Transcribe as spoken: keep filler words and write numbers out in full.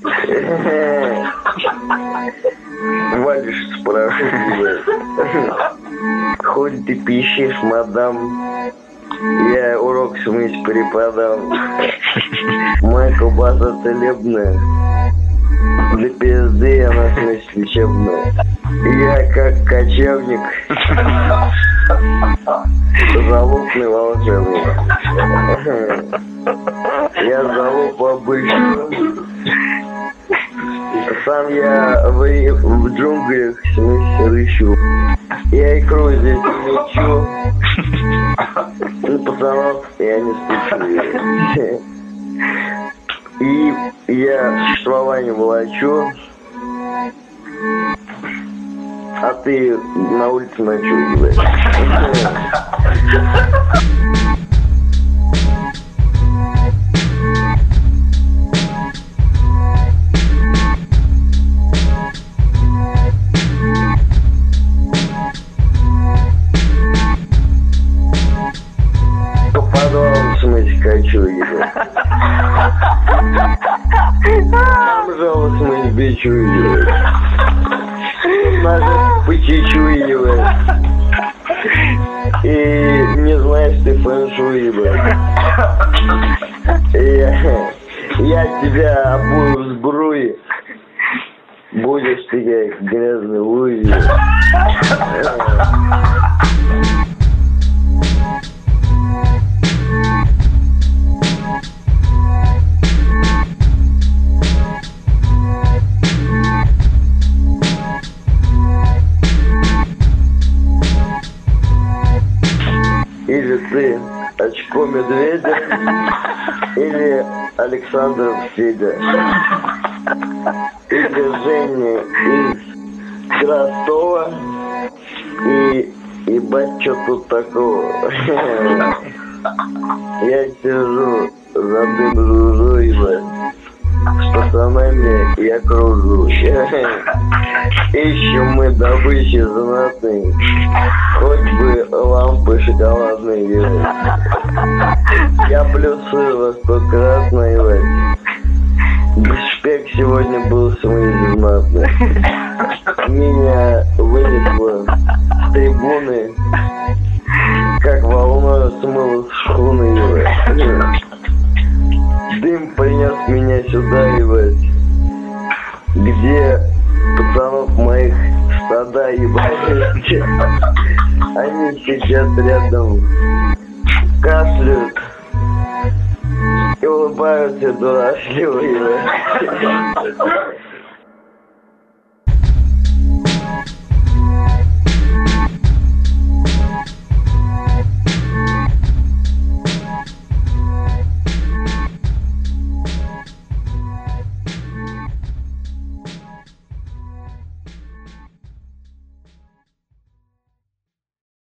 Валишь, спрашивает. Хоть ты пищишь, мадам, я урок смыть преподам. Моя колбаса целебная, для пизды она смесь лечебная. Я как кочевник, залупный волшебник. Я залуп обычный. Сам я в, в джунглях смесь рыщу. Я икру здесь мечу. На пацанов я не стучу. И я существование волочу. А ты на улице ночуешь. Подвал в смысле качу его. Там жало в смысле бичу его. Надо по чуть-чуть его. И не знаешь ты фэншуй его. Я, я тебя обую в сбруе. Будешь ты как грязный луи. Или ты очко медведя, или Александр Федя, или Женя из Ростова, и ебать, что тут такого. Я сижу, за дым жужжу, ебать, с пацанами я кружу. Ищем мы добычи знатные, хоть бы лампы шоколадные делать. Я плюсую во сто красный, шпек сегодня был самый знатный. Меня вынесло с трибуны, как волной смыло с шхуны. Дым принес меня сюда, ебать, где пацанов моих стада, ебать. Они сидят рядом, кашляют и улыбаются дурашливо, ебать.